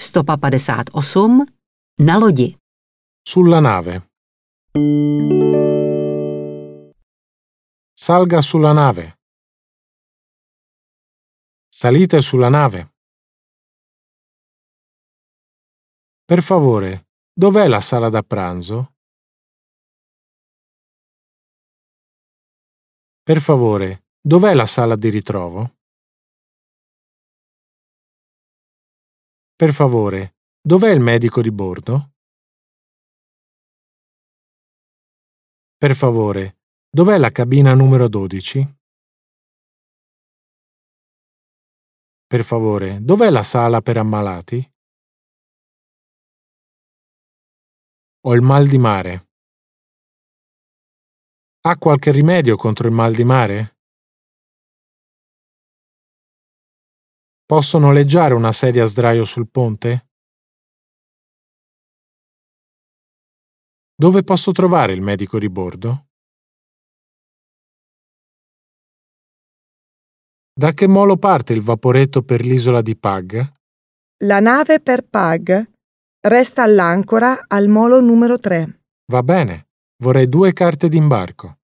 158 na lodi. Sulla nave. Salga sulla nave. Salite sulla nave. Per favore, dov'è la sala da pranzo? Per favore, dov'è la sala di ritrovo? Per favore, dov'è il medico di bordo? Per favore, dov'è la cabina numero 12? Per favore, dov'è la sala per ammalati? Ho il mal di mare. Ha qualche rimedio contro il mal di mare? Posso noleggiare una sedia a sdraio sul ponte? Dove posso trovare il medico di bordo? Da che molo parte il vaporetto per l'isola di Pag? La nave per Pag resta all'ancora al molo numero 3. Va bene, vorrei 2 carte d'imbarco.